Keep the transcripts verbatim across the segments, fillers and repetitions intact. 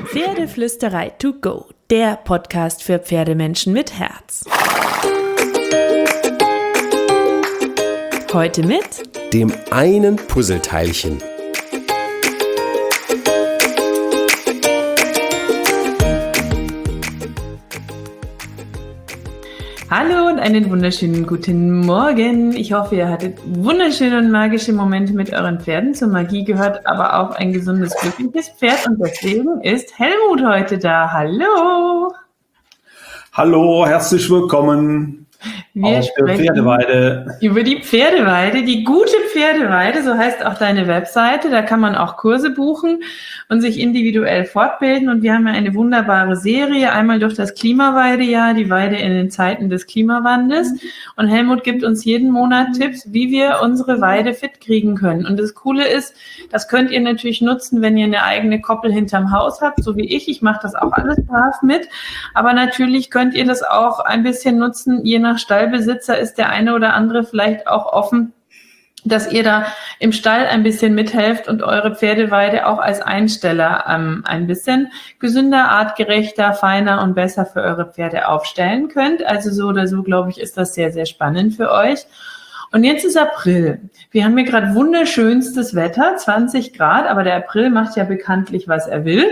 Pferdeflüsterei to go, der Podcast für Pferdemenschen mit Herz. Heute mit dem einen Puzzleteilchen. Hallo und einen wunderschönen guten Morgen. Ich hoffe, ihr hattet wunderschöne und magische Momente mit euren Pferden. Zur Magie gehört aber auch ein gesundes, glückliches Pferd und deswegen ist Helmut heute da. Hallo! Hallo, herzlich willkommen Wir auf der Pferdeweide. Über die Pferdeweide, die gute Pferdeweide, so heißt auch deine Webseite. Da kann man auch Kurse buchen und sich individuell fortbilden. Und wir haben ja eine wunderbare Serie, einmal durch das Klimaweidejahr, die Weide in den Zeiten des Klimawandels. Und Helmut gibt uns jeden Monat Tipps, wie wir unsere Weide fit kriegen können. Und das Coole ist, das könnt ihr natürlich nutzen, wenn ihr eine eigene Koppel hinterm Haus habt, so wie ich. Ich mache das auch alles brav mit. Aber natürlich könnt ihr das auch ein bisschen nutzen, je nach Stallbesitzer ist der eine oder andere vielleicht auch offen, dass ihr da im Stall ein bisschen mithelft und eure Pferdeweide auch als Einsteller ähm, ein bisschen gesünder, artgerechter, feiner und besser für eure Pferde aufstellen könnt. Also so oder so, glaube ich, ist das sehr, sehr spannend für euch. Und jetzt ist April. Wir haben hier gerade wunderschönstes Wetter, zwanzig Grad, aber der April macht ja bekanntlich, was er will.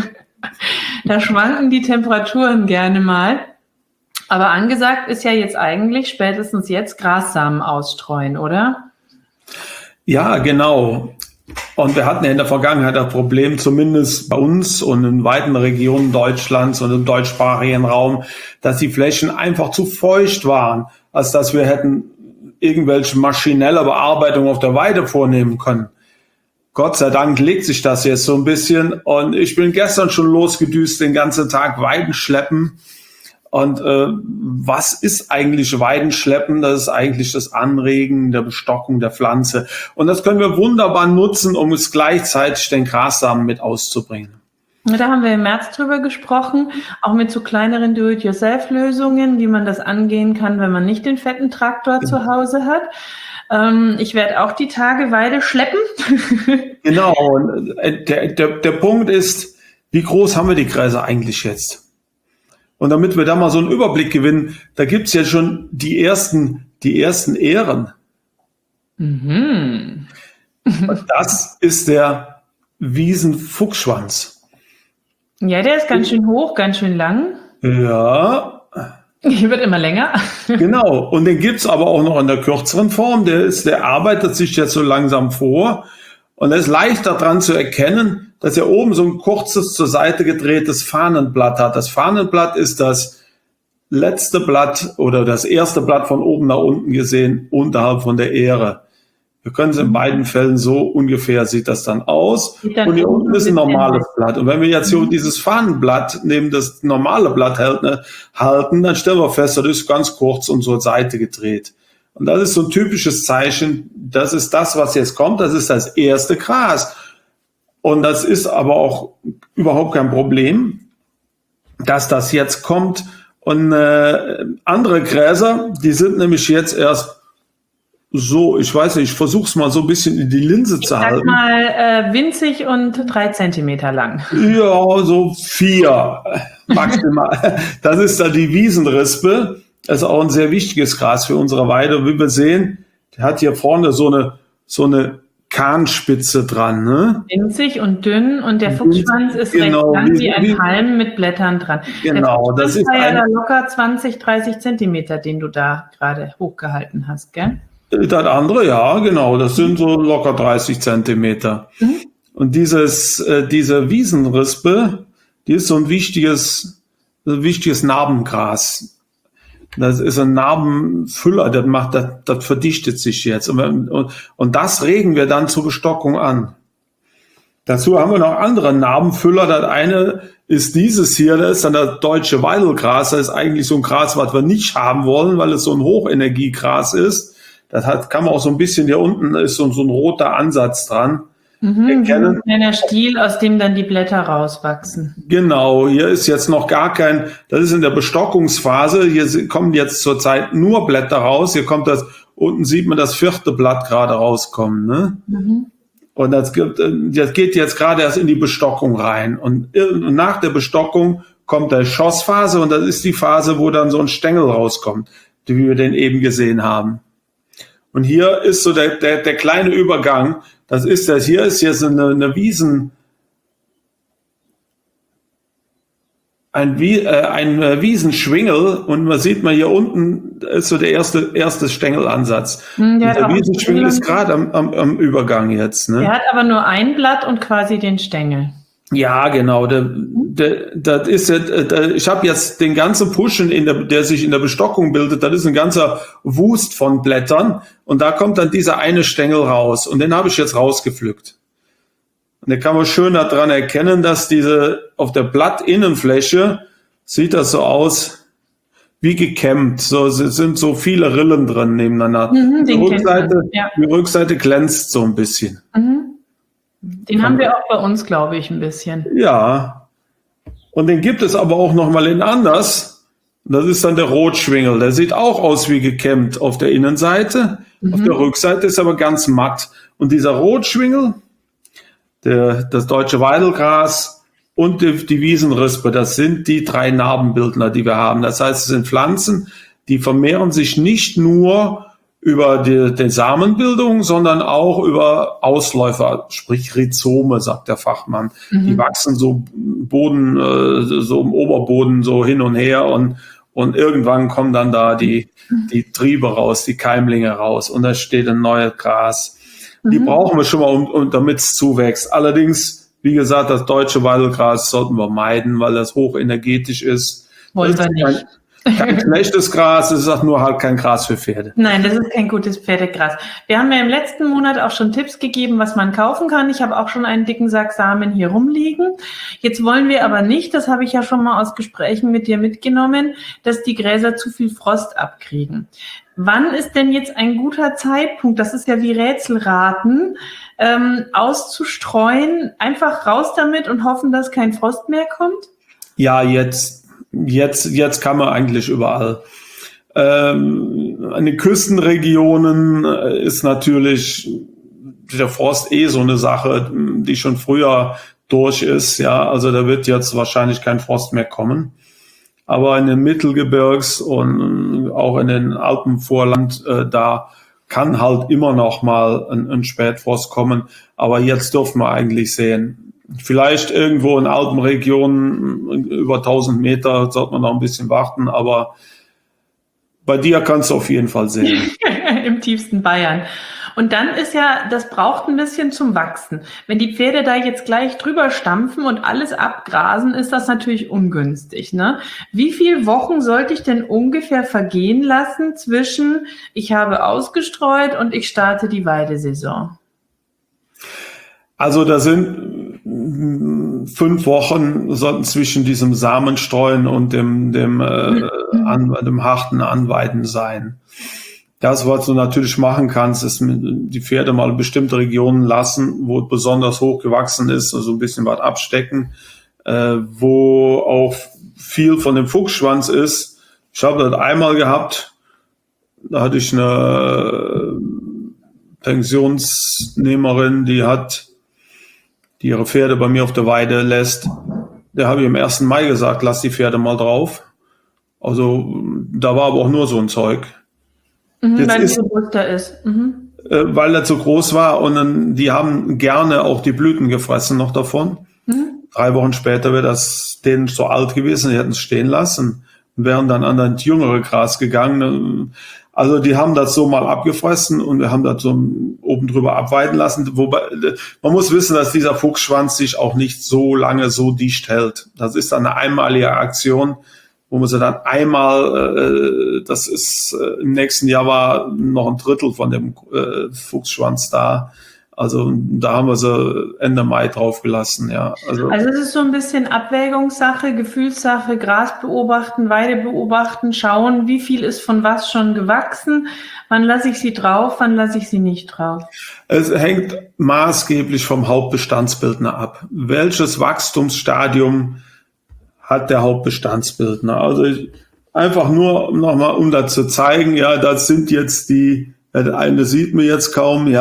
Da schwanken die Temperaturen gerne mal. Aber angesagt ist ja jetzt eigentlich spätestens jetzt Grassamen ausstreuen, oder? Ja, genau. Und wir hatten ja in der Vergangenheit das Problem, zumindest bei uns und in weiten Regionen Deutschlands und im deutschsprachigen Raum, dass die Flächen einfach zu feucht waren, als dass wir hätten irgendwelche maschinelle Bearbeitungen auf der Weide vornehmen können. Gott sei Dank legt sich das jetzt so ein bisschen. Und ich bin gestern schon losgedüst, den ganzen Tag Weiden schleppen. Und äh, was ist eigentlich Weidenschleppen? Das ist eigentlich das Anregen der Bestockung der Pflanze. Und das können wir wunderbar nutzen, um es gleichzeitig den Grassamen mit auszubringen. Da haben wir im März drüber gesprochen, auch mit so kleineren Do-it-yourself-Lösungen, wie man das angehen kann, wenn man nicht den fetten Traktor genau. zu Hause hat. Ähm, ich werde auch die Tage Weide schleppen. Genau. Und der, der, der Punkt ist, wie groß haben wir die Gräser eigentlich jetzt? Und damit wir da mal so einen Überblick gewinnen, da gibt's ja schon die ersten, die ersten Ähren. Mhm. Und das ist der Wiesenfuchsschwanz. Ja, der ist ganz schön hoch, ganz schön lang. Ja. Wird immer länger. Genau. Und den gibt's aber auch noch in der kürzeren Form. Der ist, der arbeitet sich jetzt so langsam vor. Und es ist leicht daran zu erkennen, dass er oben so ein kurzes zur Seite gedrehtes Fahnenblatt hat. Das Fahnenblatt ist das letzte Blatt oder das erste Blatt von oben nach unten gesehen, unterhalb von der Ähre. Wir können es in beiden Fällen so ungefähr, sieht das dann aus. Dann und hier unten ist ein normales Blatt. Und wenn wir jetzt hier dieses Fahnenblatt neben das normale Blatt halten, dann stellen wir fest, das ist ganz kurz und zur Seite gedreht. Und das ist so ein typisches Zeichen, das ist das, was jetzt kommt, das ist das erste Gras. Und das ist aber auch überhaupt kein Problem, dass das jetzt kommt. Und äh, andere Gräser, die sind nämlich jetzt erst so, ich weiß nicht, ich versuche es mal so ein bisschen in die Linse ich zu sag halten. mal äh, winzig und drei Zentimeter lang. Ja, so vier maximal. Das ist dann die Wiesenrispe. Das ist auch ein sehr wichtiges Gras für unsere Weide. Wie wir sehen, der hat hier vorne so eine, so eine Kahnspitze dran, ne? Winzig und dünn und der Fuchsschwanz ist genau, recht lang wie, wie ein wie, Halm mit Blättern dran. Genau, der das ist war ja ein, da locker zwanzig, dreißig Zentimeter, den du da gerade hochgehalten hast, gell? Das andere, ja, genau, das sind so locker dreißig Zentimeter. Mhm. Und dieses, äh, diese Wiesenrispe, die ist so ein wichtiges, ein wichtiges Narbengras. Das ist ein Narbenfüller, das macht, das, das verdichtet sich jetzt. Und, und, und das regen wir dann zur Bestockung an. Dazu haben wir noch andere Narbenfüller. Das eine ist dieses hier, das ist dann das deutsche Weidelgras. Das ist eigentlich so ein Gras, was wir nicht haben wollen, weil es so ein Hochenergiegras ist. Das hat, kann man auch so ein bisschen, hier unten ist so, so ein roter Ansatz dran. Mhm, erkennen. Ein kleiner Stiel, aus dem dann die Blätter rauswachsen. Genau, hier ist jetzt noch gar kein, das ist in der Bestockungsphase, hier kommen jetzt zurzeit nur Blätter raus, hier kommt das, unten sieht man das vierte Blatt gerade rauskommen, ne? Mhm. Und das, gibt, das geht jetzt gerade erst in die Bestockung rein. Und nach der Bestockung kommt der Schossphase und das ist die Phase, wo dann so ein Stängel rauskommt, wie wir den eben gesehen haben. Und hier ist so der, der, der kleine Übergang. Das ist das, hier ist jetzt eine, eine Wiesen, ein, äh, ein Wiesenschwingel und man sieht mal hier unten ist so der erste, erste Stängelansatz. Hm, der der Wiesenschwingel ist gerade am, am, am Übergang jetzt. Ne? Der hat aber nur ein Blatt und quasi den Stängel. Ja, genau. Der, der, das ist, der, ich habe jetzt den ganzen Puschen, in der, der sich in der Bestockung bildet, das ist ein ganzer Wust von Blättern und da kommt dann dieser eine Stängel raus und den habe ich jetzt rausgepflückt. Und da kann man schön daran erkennen, dass diese auf der Blattinnenfläche sieht das so aus wie gekämmt. So es sind so viele Rillen drin nebeneinander. Mhm, die, Rückseite, ja. die Rückseite glänzt so ein bisschen. Mhm. Den haben wir auch bei uns, glaube ich, ein bisschen. Ja. Und den gibt es aber auch noch mal in anders. Das ist dann der Rotschwingel. Der sieht auch aus wie gekämmt auf der Innenseite. Mhm. Auf der Rückseite ist aber ganz matt. Und dieser Rotschwingel, der, das deutsche Weidelgras und die, die Wiesenrispe, das sind die drei Narbenbildner, die wir haben. Das heißt, es sind Pflanzen, die vermehren sich nicht nur über die, die Samenbildung, sondern auch über Ausläufer, sprich Rhizome, sagt der Fachmann. Mhm. Die wachsen so Boden, äh, so im Oberboden so hin und her und, und irgendwann kommen dann da die, die Triebe raus, die Keimlinge raus und da steht ein neues Gras. Die mhm. brauchen wir schon mal, um, um, damit es zuwächst. Allerdings, wie gesagt, das deutsche Weidelgras sollten wir meiden, weil das hochenergetisch ist. Wollen wir nicht. Kein schlechtes Gras, es ist auch nur halt kein Gras für Pferde. Nein, das ist kein gutes Pferdegras. Wir haben ja im letzten Monat auch schon Tipps gegeben, was man kaufen kann. Ich habe auch schon einen dicken Sack Samen hier rumliegen. Jetzt wollen wir aber nicht, das habe ich ja schon mal aus Gesprächen mit dir mitgenommen, dass die Gräser zu viel Frost abkriegen. Wann ist denn jetzt ein guter Zeitpunkt, das ist ja wie Rätselraten, ähm, auszustreuen, einfach raus damit und hoffen, dass kein Frost mehr kommt? Ja, jetzt. Jetzt, jetzt kann man eigentlich überall. Ähm, in den Küstenregionen ist natürlich der Frost eh so eine Sache, die schon früher durch ist. Ja, also da wird jetzt wahrscheinlich kein Frost mehr kommen. Aber in den Mittelgebirgs und auch in den Alpenvorland, äh, da kann halt immer noch mal ein, ein Spätfrost kommen. Aber jetzt dürfen wir eigentlich sehen, vielleicht irgendwo in Alpenregionen über tausend Meter sollte man noch ein bisschen warten, aber bei dir kannst du auf jeden Fall sehen. Im tiefsten Bayern. Und dann ist ja, das braucht ein bisschen zum Wachsen. Wenn die Pferde da jetzt gleich drüber stampfen und alles abgrasen, ist das natürlich ungünstig, ne? Wie viele Wochen sollte ich denn ungefähr vergehen lassen zwischen ich habe ausgestreut und ich starte die Weidesaison? Also da sind fünf Wochen sollten zwischen diesem Samenstreuen und dem, dem, äh, an, dem harten Anweiden sein. Das, was du natürlich machen kannst, ist die Pferde mal in bestimmte Regionen lassen, wo besonders hoch gewachsen ist, also ein bisschen was abstecken, äh, wo auch viel von dem Fuchsschwanz ist. Ich habe das einmal gehabt, da hatte ich eine Pensionsnehmerin, die hat die ihre Pferde bei mir auf der Weide lässt. Der habe ich am ersten Mai gesagt, lass die Pferde mal drauf. Also da war aber auch nur so ein Zeug. Mhm, weil es so größer ist. Mhm. Äh, weil er zu groß war und dann, die haben gerne auch die Blüten gefressen noch davon. Mhm. Drei Wochen später wäre das denen so alt gewesen, die hätten es stehen lassen und wären dann an das jüngere Gras gegangen. Also die haben das so mal abgefressen und wir haben das so oben drüber abweiden lassen. Wobei man muss wissen, dass dieser Fuchsschwanz sich auch nicht so lange so dicht hält. Das ist eine einmalige Aktion, wo man sie dann einmal, äh, das ist äh, im nächsten Jahr war noch ein Drittel von dem äh, Fuchsschwanz da. Also da haben wir sie Ende Mai drauf gelassen, ja. Also, also es ist so ein bisschen Abwägungssache, Gefühlssache, Gras beobachten, Weide beobachten, schauen, wie viel ist von was schon gewachsen, wann lasse ich sie drauf, wann lasse ich sie nicht drauf. Es hängt maßgeblich vom Hauptbestandsbildner ab. Welches Wachstumsstadium hat der Hauptbestandsbildner? Also ich, einfach nur nochmal, um das zu zeigen, ja, das sind jetzt die, der eine sieht mir jetzt kaum, ja,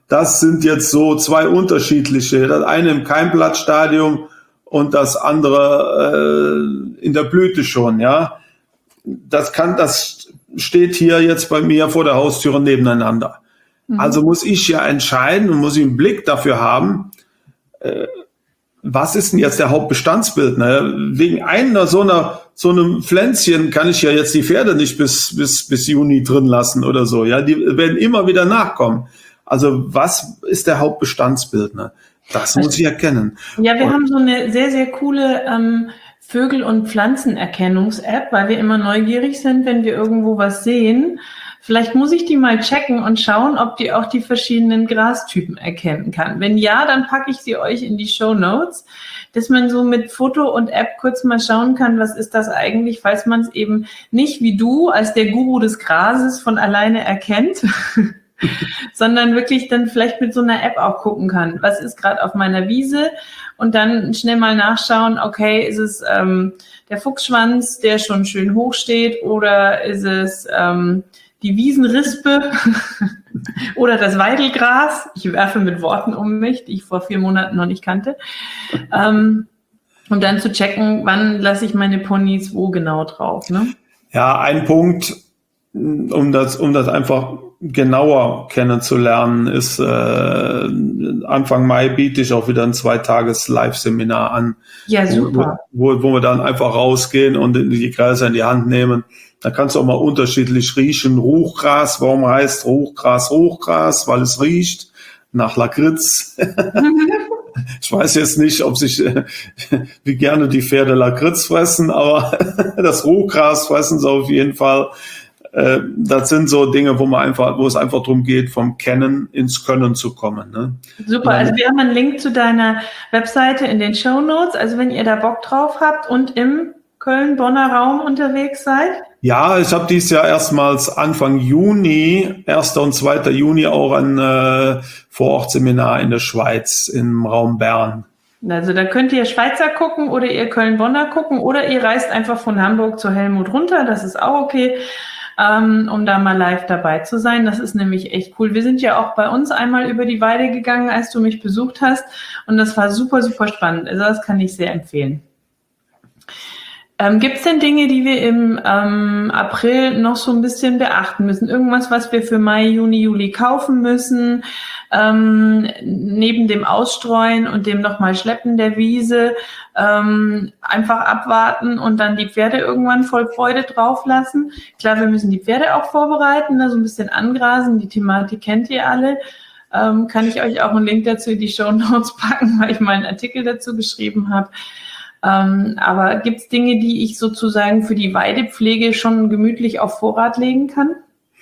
das sind jetzt so zwei unterschiedliche. Das eine im Keimblattstadium und das andere äh, in der Blüte schon, ja. Das kann, das steht hier jetzt bei mir vor der Haustüre nebeneinander. Mhm. Also muss ich ja entscheiden und muss ich einen Blick dafür haben, äh, was ist denn jetzt der Hauptbestandsbildner? Wegen einer so einer, so einem Pflänzchen kann ich ja jetzt die Pferde nicht bis, bis, bis Juni drin lassen oder so. Ja, die werden immer wieder nachkommen. Also was ist der Hauptbestandsbildner? Das muss ich erkennen. Ja, wir und, haben so eine sehr, sehr coole ähm, Vögel- und Pflanzenerkennungs-App, weil wir immer neugierig sind, wenn wir irgendwo was sehen. Vielleicht muss ich die mal checken und schauen, ob die auch die verschiedenen Grastypen erkennen kann. Wenn ja, dann packe ich sie euch in die Shownotes, dass man so mit Foto und App kurz mal schauen kann, was ist das eigentlich, falls man es eben nicht wie du als der Guru des Grases von alleine erkennt, sondern wirklich dann vielleicht mit so einer App auch gucken kann, was ist gerade auf meiner Wiese und dann schnell mal nachschauen, okay, ist es ähm, der Fuchsschwanz, der schon schön hoch steht, oder ist es ähm, die Wiesenrispe oder das Weidelgras. Ich werfe mit Worten um mich, die ich vor vier Monaten noch nicht kannte. Ähm, um dann zu checken, wann lasse ich meine Ponys wo genau drauf. Ne? Ja, ein Punkt, um das, um das einfach genauer kennenzulernen, ist, äh, Anfang Mai biete ich auch wieder ein Zweitages-Live-Seminar an. Ja, super. Wo, wo, wo wir dann einfach rausgehen und die Gräser in die Hand nehmen. Da kannst du auch mal unterschiedlich riechen. Ruchgras, warum heißt Ruchgras Ruchgras? Weil es riecht nach Lakritz. Ich weiß jetzt nicht, ob sich, wie gerne die Pferde Lakritz fressen, aber das Ruchgras fressen sie auf jeden Fall. Das sind so Dinge, wo man einfach, wo es einfach darum geht, vom Kennen ins Können zu kommen. Ne? Super, also wir haben einen Link zu deiner Webseite in den Shownotes. Also wenn ihr da Bock drauf habt und im Köln-Bonner Raum unterwegs seid? Ja, ich habe dieses Jahr erstmals Anfang Juni, erster und zweiter Juni auch ein äh, Vorortseminar in der Schweiz im Raum Bern. Also da könnt ihr Schweizer gucken oder ihr Köln-Bonner gucken oder ihr reist einfach von Hamburg zu Helmut runter, das ist auch okay, ähm, um da mal live dabei zu sein. Das ist nämlich echt cool. Wir sind ja auch bei uns einmal über die Weide gegangen, als du mich besucht hast und das war super, super spannend. Also das kann ich sehr empfehlen. Ähm, gibt es denn Dinge, die wir im ähm, April noch so ein bisschen beachten müssen? Irgendwas, was wir für Mai, Juni, Juli kaufen müssen? Ähm, neben dem Ausstreuen und dem nochmal Schleppen der Wiese ähm, einfach abwarten und dann die Pferde irgendwann voll Freude drauf lassen. Klar, wir müssen die Pferde auch vorbereiten, ne, so ein bisschen angrasen. Die Thematik kennt ihr alle. Ähm, kann ich euch auch einen Link dazu in die Shownotes packen, weil ich mal einen Artikel dazu geschrieben habe. Ähm, aber gibt es Dinge, die ich sozusagen für die Weidepflege schon gemütlich auf Vorrat legen kann?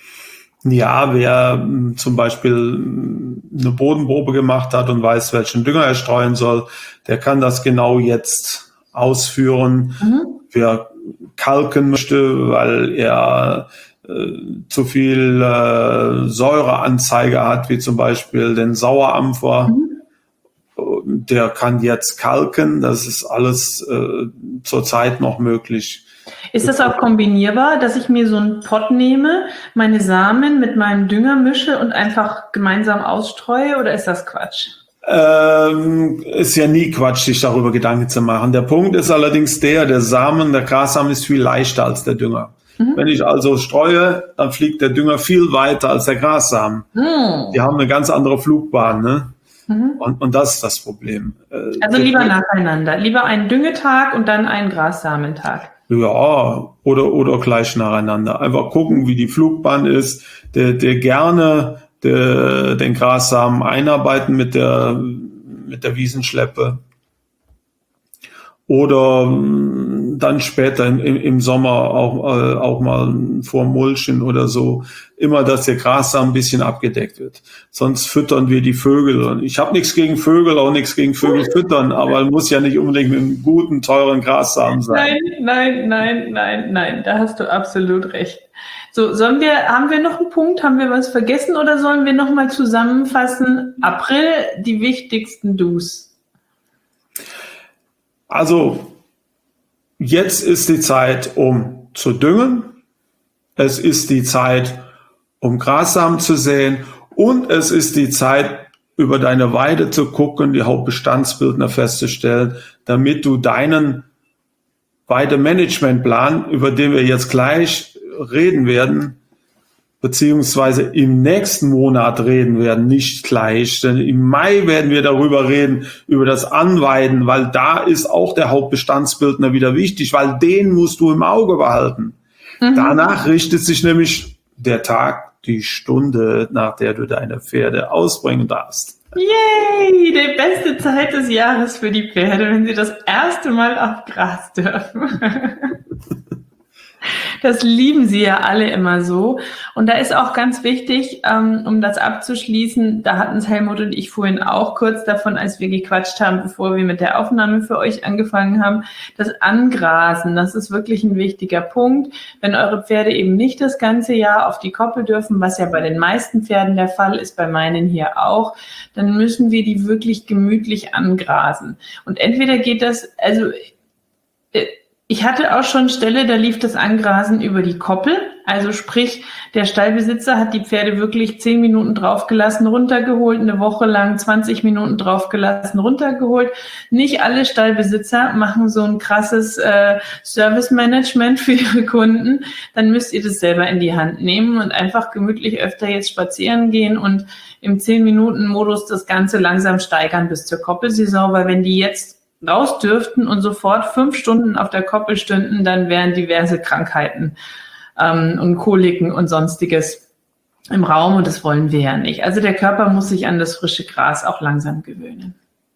Ja, wer m, zum Beispiel m, eine Bodenprobe gemacht hat und weiß, welchen Dünger er streuen soll, der kann das genau jetzt ausführen. Mhm. Wer kalken möchte, weil er äh, zu viel äh, Säureanzeige hat, wie zum Beispiel den Sauerampfer, mhm. der kann jetzt kalken. Das ist alles äh, zurzeit noch möglich. Ist das auch kombinierbar, dass ich mir so einen Pott nehme, meine Samen mit meinem Dünger mische und einfach gemeinsam ausstreue, oder ist das Quatsch? Ähm, ist ja nie Quatsch, sich darüber Gedanken zu machen. Der Punkt ist allerdings der, der Samen, der Grassamen ist viel leichter als der Dünger. Mhm. Wenn ich also streue, dann fliegt der Dünger viel weiter als der Grassamen. Mhm. Die haben eine ganz andere Flugbahn, ne? Mhm. Und, und das ist das Problem. Also lieber nacheinander. Lieber einen Düngetag und dann einen Grassamenentag. Ja, oder, oder gleich nacheinander. Einfach gucken, wie die Flugbahn ist. Der, der gerne der, den Grassamen einarbeiten mit der, mit der Wiesenschleppe. Oder dann später im, im Sommer auch, äh, auch mal vor Mulchen oder so. Immer, dass der Grassamen ein bisschen abgedeckt wird. Sonst füttern wir die Vögel. Und ich habe nichts gegen Vögel, auch nichts gegen Vögel füttern, aber muss ja nicht unbedingt mit einem guten, teuren Grassamen sein. Nein, nein, nein, nein, nein, da hast du absolut recht. So, sollen wir, haben wir noch einen Punkt? Haben wir was vergessen oder sollen wir nochmal zusammenfassen? April, die wichtigsten Do's. Also, jetzt ist die Zeit, um zu düngen. Es ist die Zeit, um Grassamen zu säen. Und es ist die Zeit, über deine Weide zu gucken, die Hauptbestandsbildner festzustellen, damit du deinen Weidemanagementplan, über den wir jetzt gleich reden werden, beziehungsweise im nächsten Monat reden werden, nicht gleich, denn im Mai werden wir darüber reden, über das Anweiden, weil da ist auch der Hauptbestandsbildner wieder wichtig, weil den musst du im Auge behalten. Mhm. Danach richtet sich nämlich der Tag, die Stunde, nach der du deine Pferde ausbringen darfst. Yay! Die beste Zeit des Jahres für die Pferde, wenn sie das erste Mal auf Gras dürfen. Das lieben sie ja alle immer so. Und da ist auch ganz wichtig, ähm, um das abzuschließen, da hatten es Helmut und ich vorhin auch kurz davon, als wir gequatscht haben, bevor wir mit der Aufnahme für euch angefangen haben, das Angrasen, das ist wirklich ein wichtiger Punkt. Wenn eure Pferde eben nicht das ganze Jahr auf die Koppel dürfen, was ja bei den meisten Pferden der Fall ist, bei meinen hier auch, dann müssen wir die wirklich gemütlich angrasen. Und entweder geht das, also ich hatte auch schon Stelle, da lief das Angrasen über die Koppel. Also sprich, der Stallbesitzer hat die Pferde wirklich zehn Minuten draufgelassen, runtergeholt, eine Woche lang zwanzig Minuten draufgelassen, runtergeholt. Nicht alle Stallbesitzer machen so ein krasses äh, Service-Management für ihre Kunden. Dann müsst ihr das selber in die Hand nehmen und einfach gemütlich öfter jetzt spazieren gehen und im zehn-Minuten-Modus das Ganze langsam steigern bis zur Koppelsaison, weil wenn die jetzt raus dürften und sofort fünf Stunden auf der Koppel stünden, dann wären diverse Krankheiten ähm, und Koliken und Sonstiges im Raum und das wollen wir ja nicht. Also der Körper muss sich an das frische Gras auch langsam gewöhnen.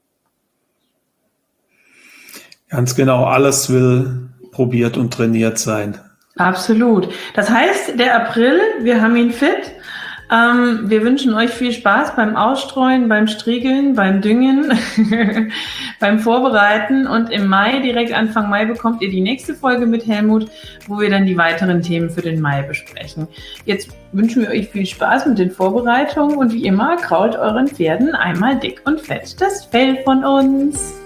Ganz genau, alles will probiert und trainiert sein. Absolut. Das heißt, der April, wir haben ihn fit. Ähm, wir wünschen euch viel Spaß beim Ausstreuen, beim Striegeln, beim Düngen, beim Vorbereiten und im Mai, direkt Anfang Mai, bekommt ihr die nächste Folge mit Helmut, wo wir dann die weiteren Themen für den Mai besprechen. Jetzt wünschen wir euch viel Spaß mit den Vorbereitungen und wie immer krault euren Pferden einmal dick und fett das Fell von uns.